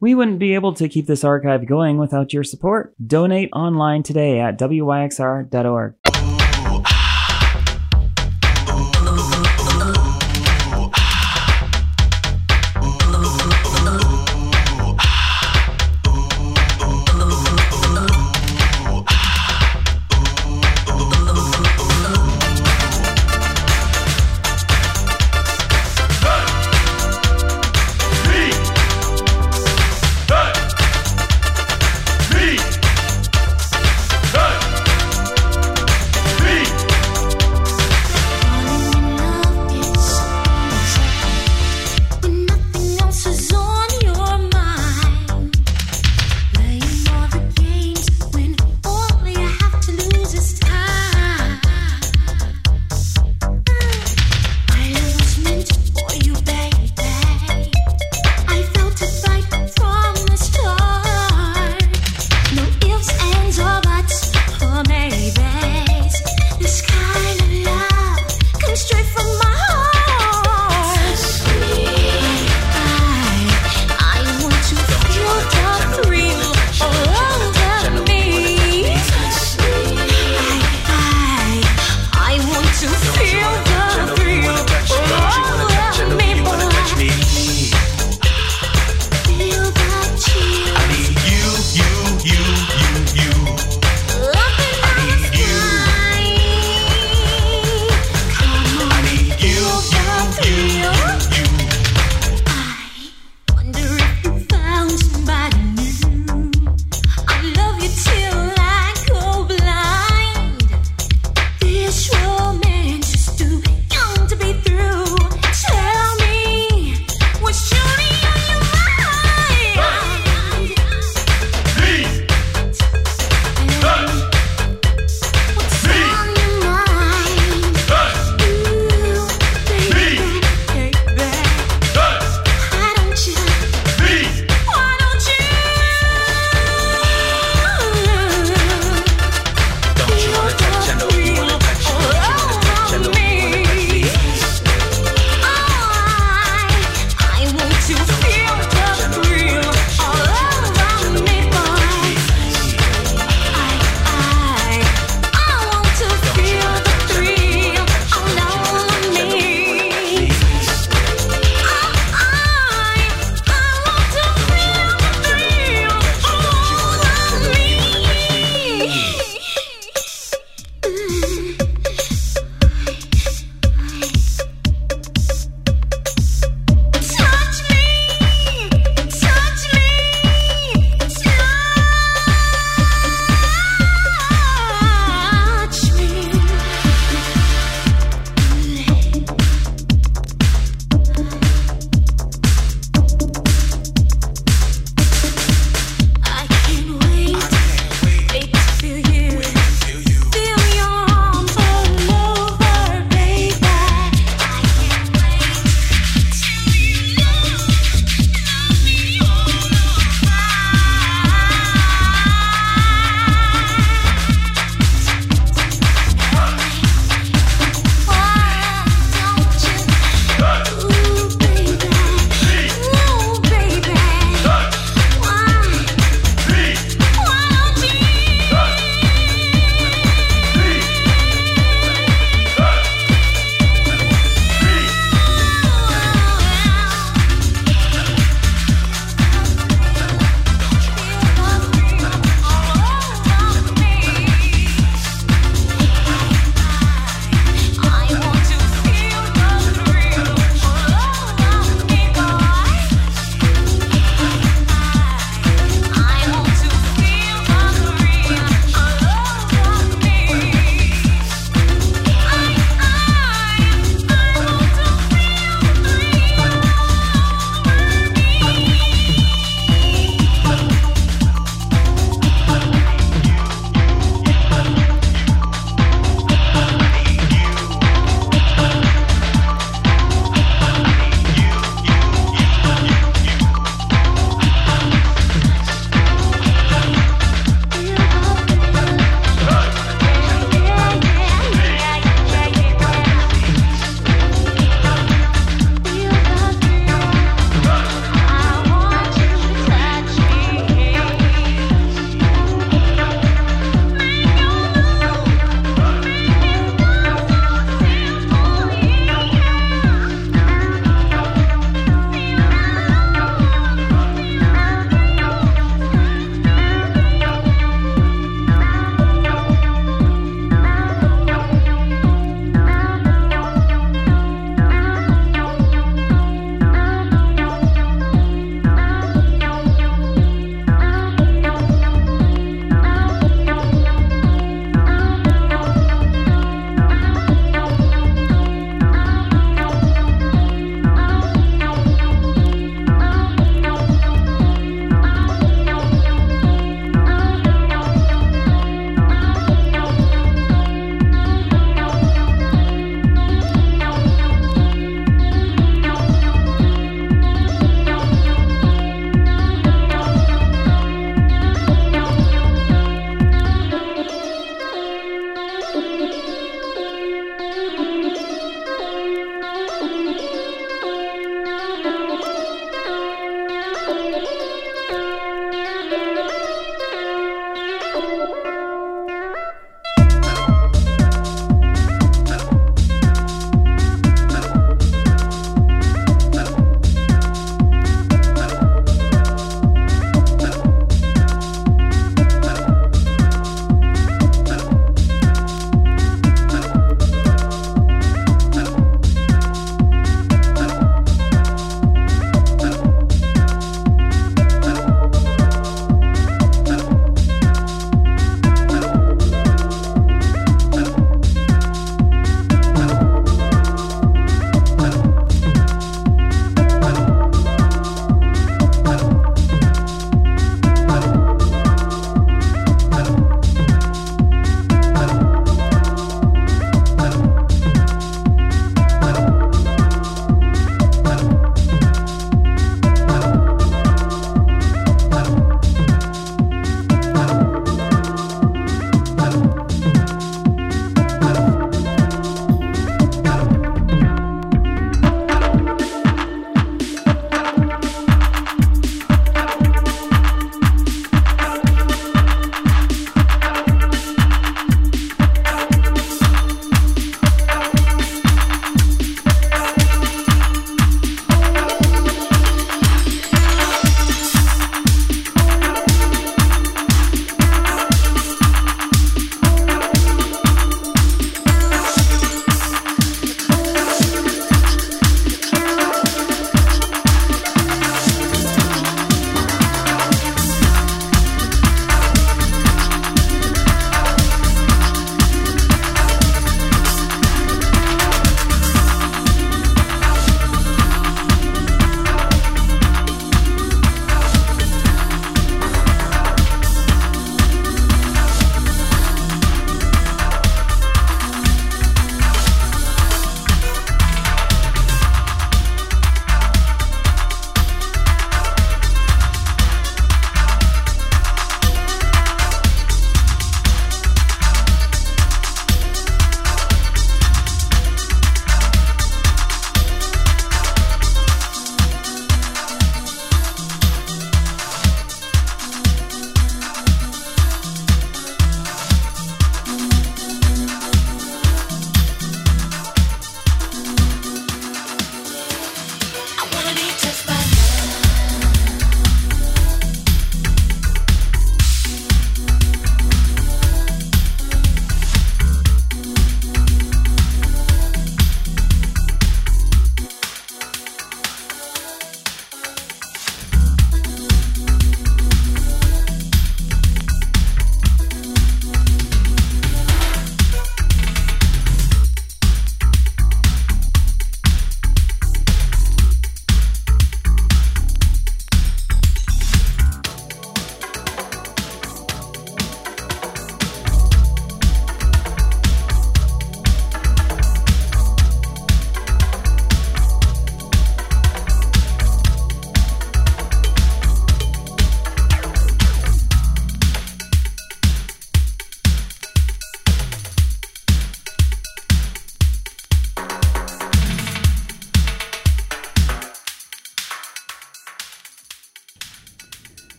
We wouldn't be able to keep this archive going without your support. Donate online today at wyxr.org.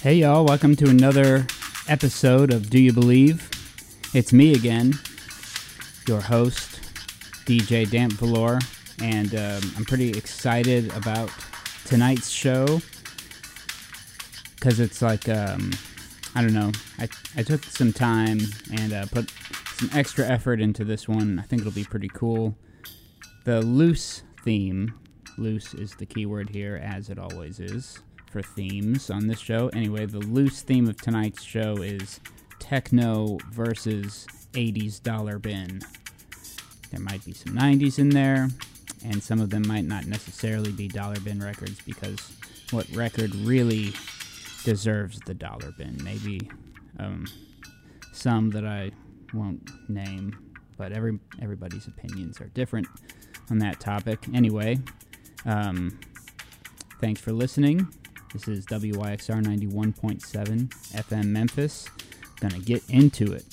Hey y'all, welcome to another episode of Do You Believe? It's me again, your host, DJ Damp Velour, and I'm pretty excited about tonight's show because it's like, I don't know, I took some time and put some extra effort into this one. I think it'll be pretty cool. The loose theme, loose is the key word here, as it always is for themes on this show. Anyway, the loose theme of tonight's show is techno versus 80s dollar bin. There might be some 90s in there, and some of them might not necessarily be dollar bin records, because what record really deserves the dollar bin? Maybe some that I won't name, but everybody's opinions are different on that topic. Anyway, thanks for listening. This is WYXR 91.7 FM Memphis. Gonna get into it.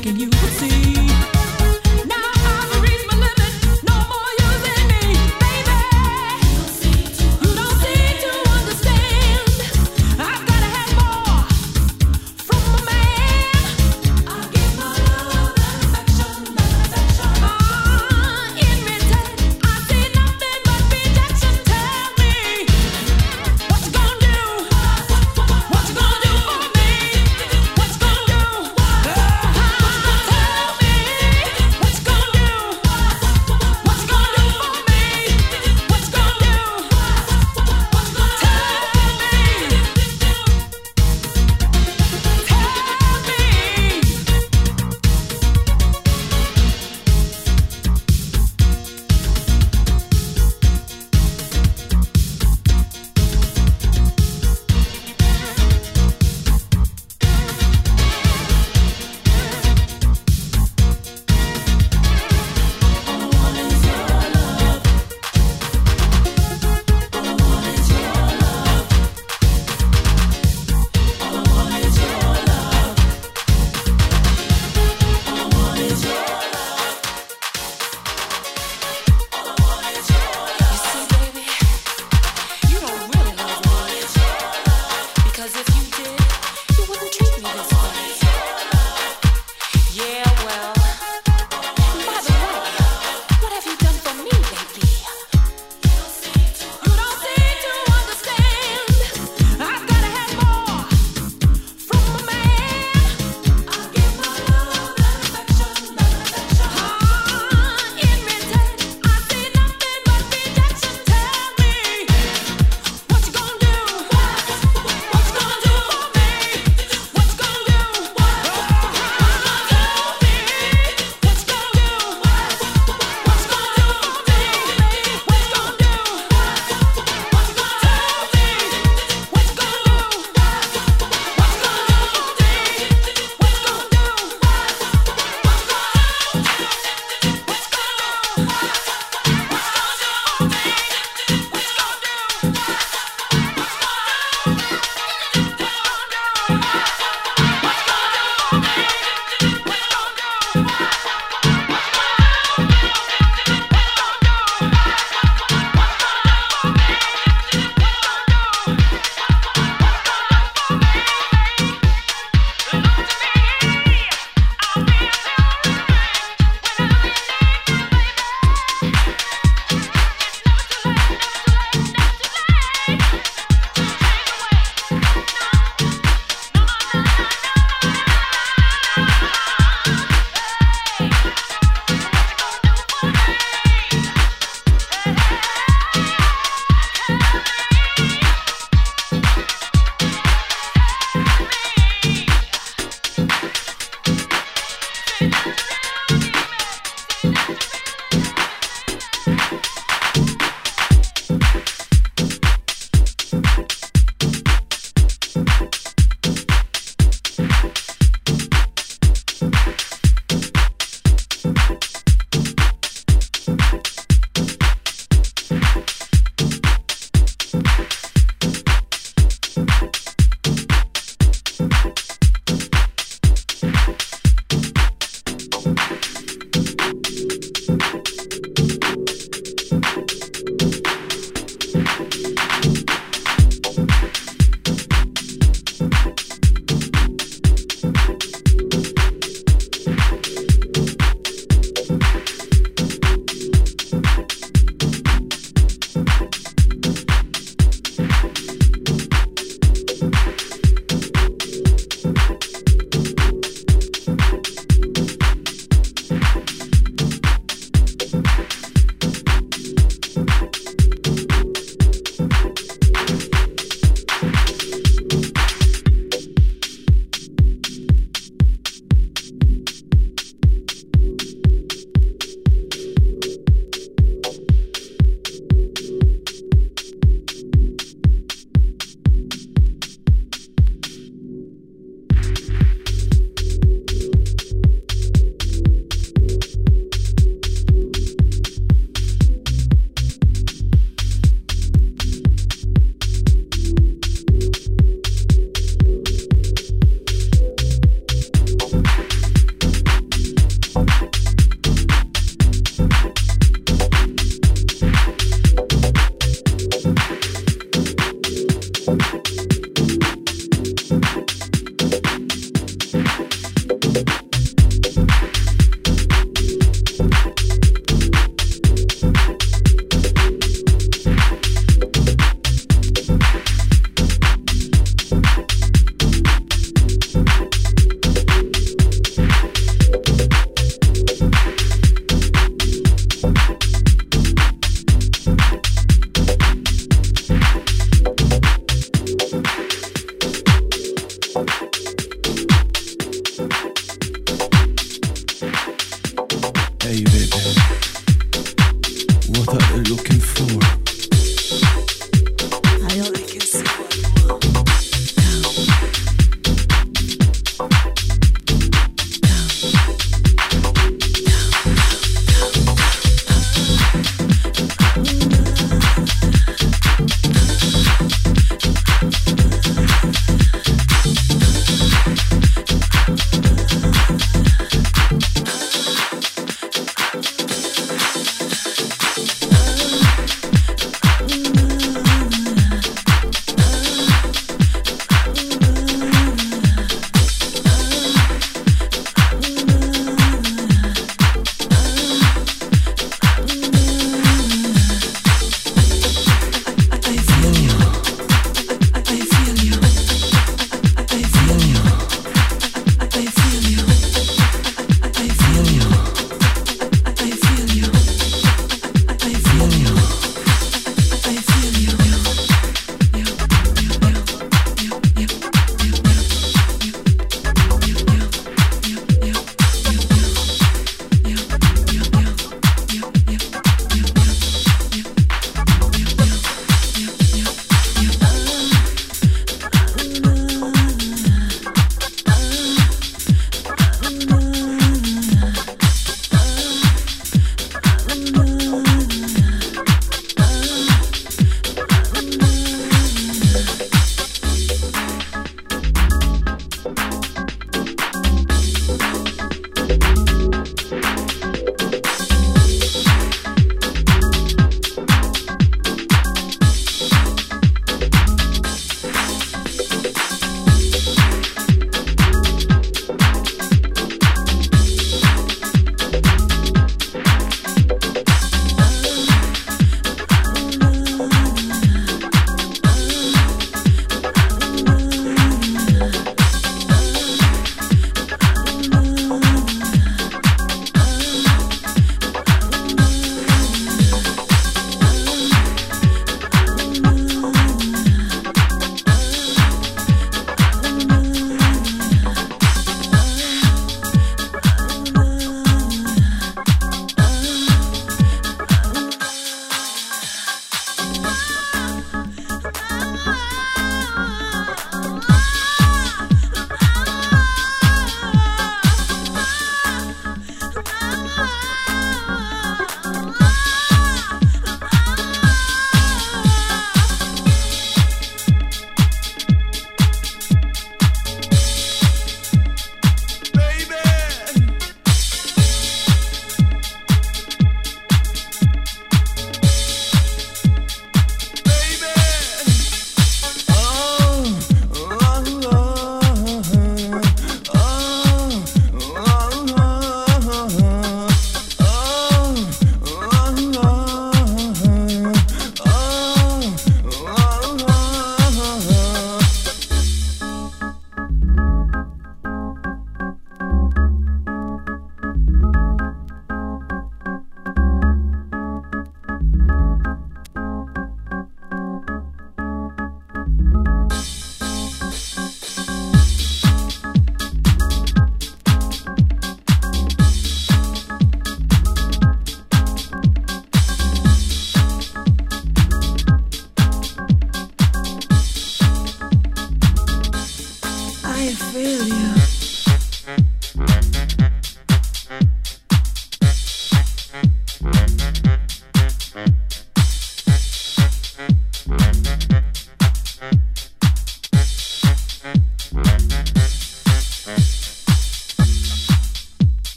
thinking you would see. Now I've reached my limit, no more using me, baby. You don't seem to understand. I've gotta have more from a man. I give my love and affection. In return, I see nothing but rejection. Tell me what you gonna do? What you gonna do for me? What you gonna do? Tell me. Hey baby, what are they looking for? I only can see one more.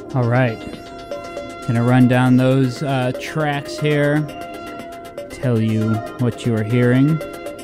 All right. Gonna run down those tracks here. Tell you what you are hearing.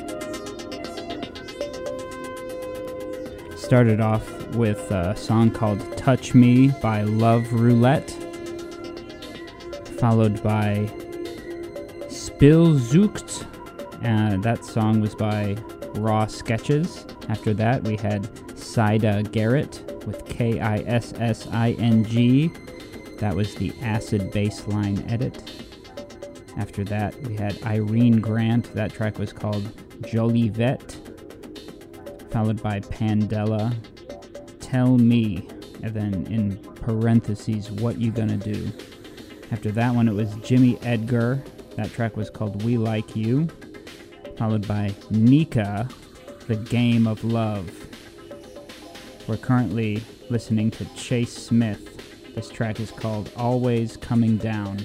Started off with a song called Touch Me by Love Roulette, followed by Spillzucht. That song was by Raw Sketches. After that, we had Sida Garrett with Kissing. That was the acid bassline edit. After that, we had Irene Grant. That track was called Jolivet, followed by Pandela, Tell Me, and then in parentheses, What You Gonna Do. After that one, it was Jimmy Edgar. That track was called We Like You, followed by Nika, The Game of Love. We're currently listening to Chase Smith. This track is called Always Coming Down.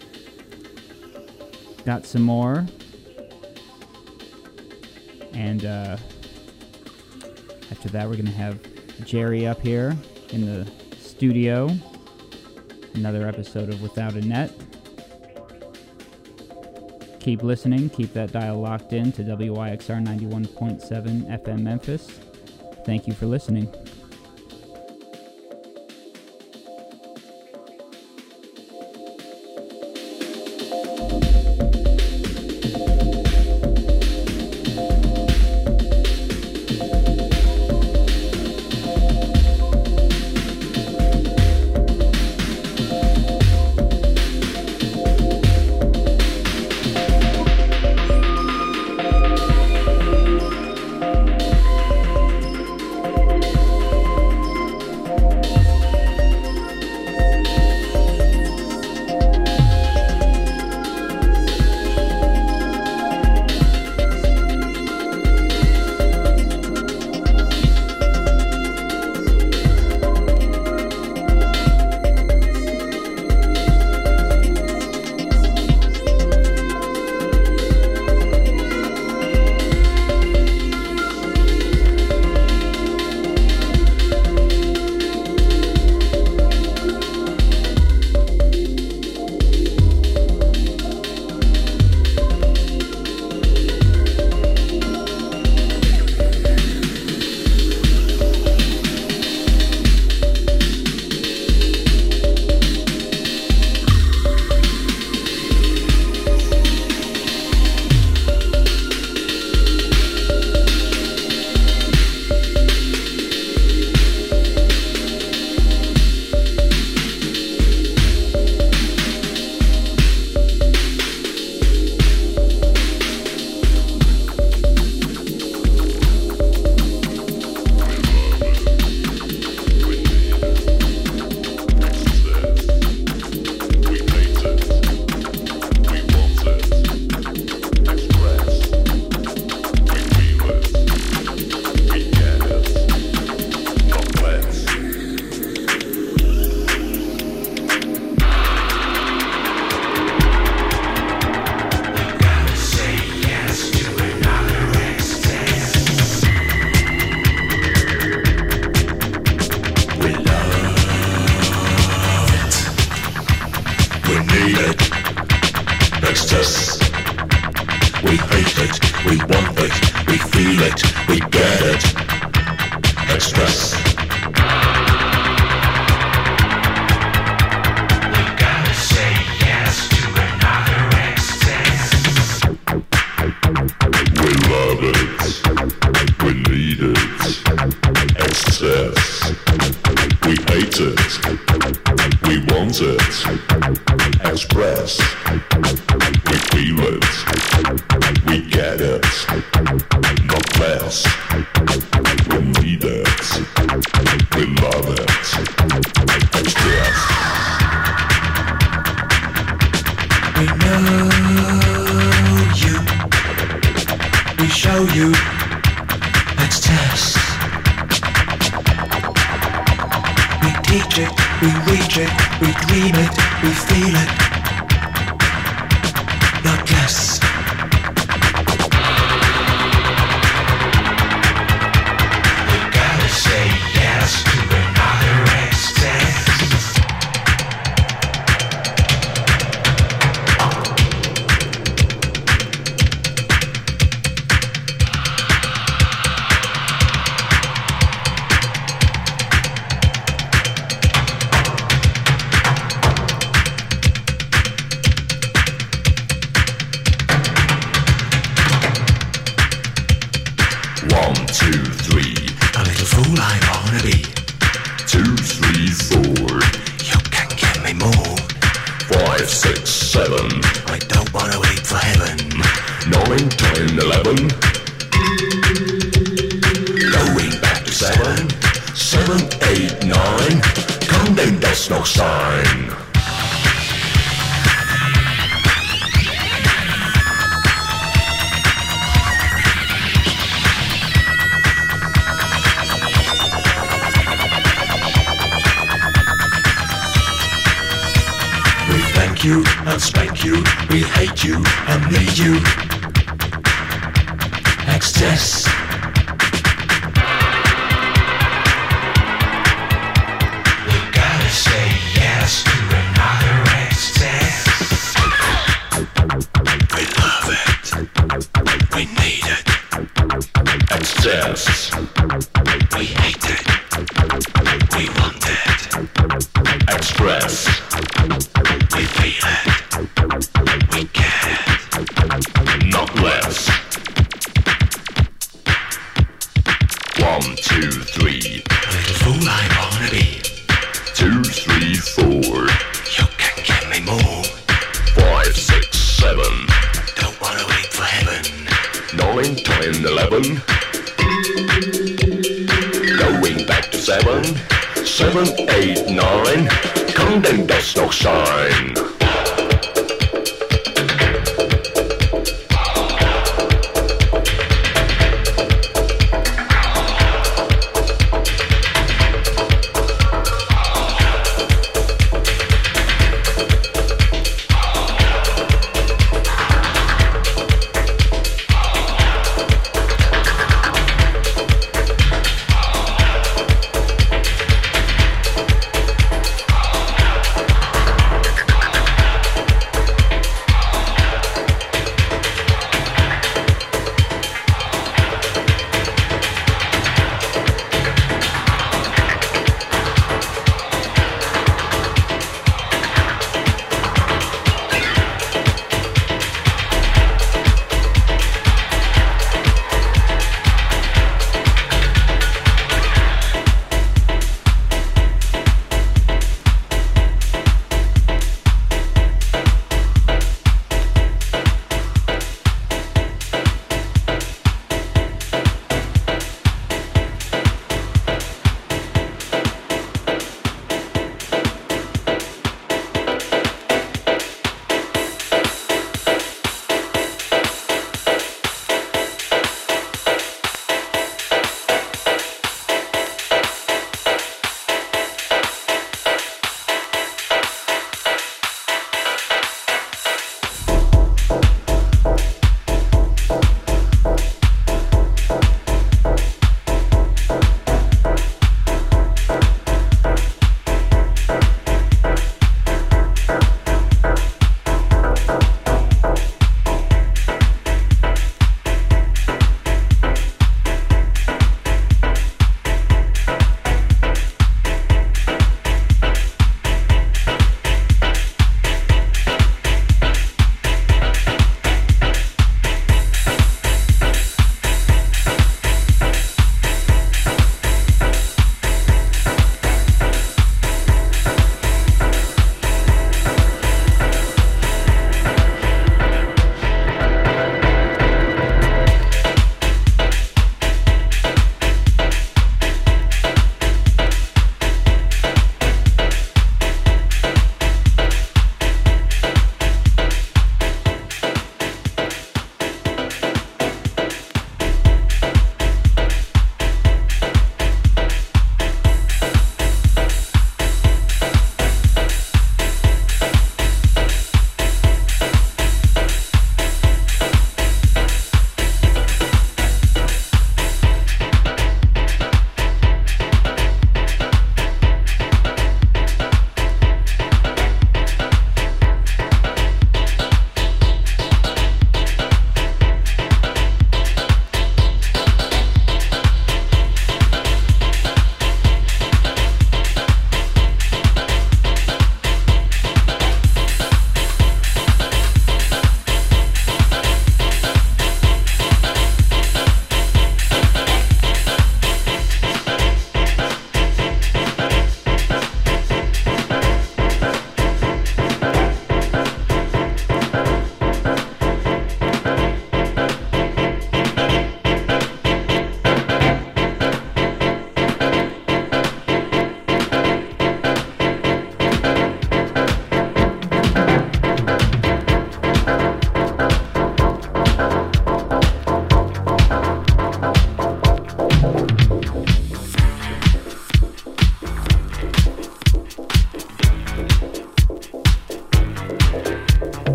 Got some more. And after that, we're going to have Jerry up here in the studio. Another episode of Without a Net. Keep listening. Keep that dial locked in to WYXR 91.7 FM Memphis. Thank you for listening. 5, 6, 7. I don't want to wait for heaven. 9, 10, 11. Going back to 7. 7, 8, 9. Counting, there's no sign. We thank you and spank you. We hate you and need you. Excess. We gotta say yes to another excess. We love it. We need it. Excess. We hate it. We want it. Express. We feel it. We get it. Not less. 1, 2, 3. Little fool I wanna be. 2, 3, 4. You can give me more. 5, 6, 7. Don't wanna wait for heaven. 9, 10, 11. Going back to 7. 7, 8, 9. Counting, there's no sign.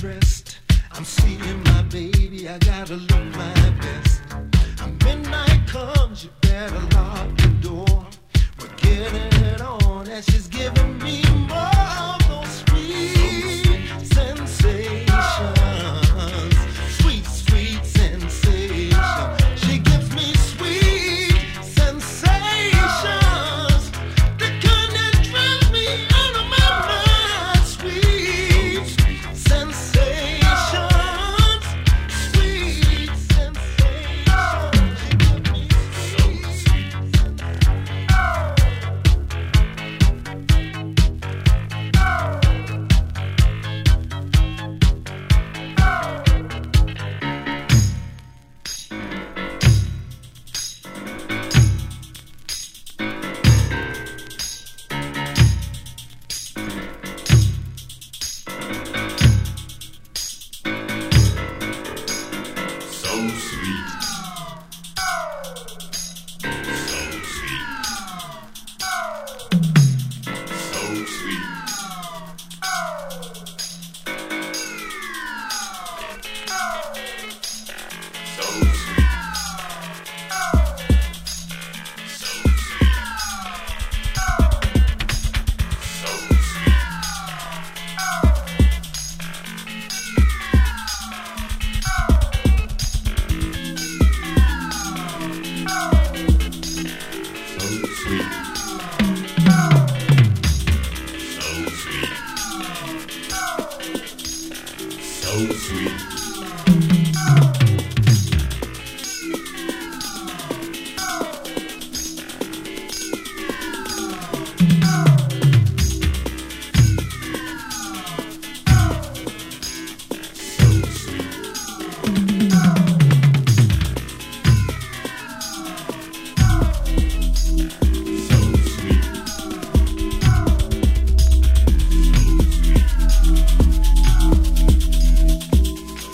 dressed. I'm seeing my baby, I gotta look my best. Midnight comes, you better lock the door. We're getting it on as she's giving me more of those sweet sensations. Sweet, sweet sensations. She gives me sweet sensations. The kind that drives me out of my mind. Sweet sensations. Sweet sensations. She gives me sweet. So sweet. So sweet. So sweet. So sweet. So sweet. So sweet. So sweet. So sweet. So sweet. So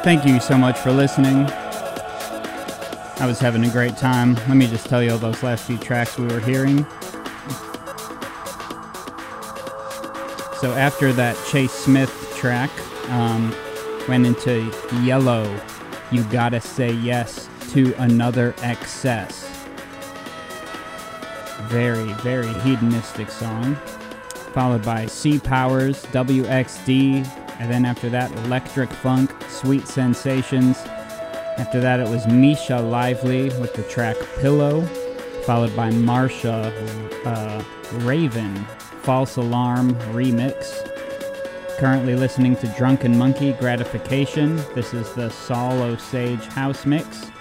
Thank you so much for listening. I was having a great time. Let me just tell you all those last few tracks we were hearing. So after that Chase Smith track, went into Yellow, You Gotta Say Yes to Another Excess. Very, very hedonistic song. Followed by C Powers, WXD, and then after that, Electric Funk, Sweet Sensations. After that, it was Misha Lively with the track Pillow, followed by Marsha Raven, False Alarm Remix. Currently listening to Drunken Monkey, Gratification. This is the Saul Osage House Mix.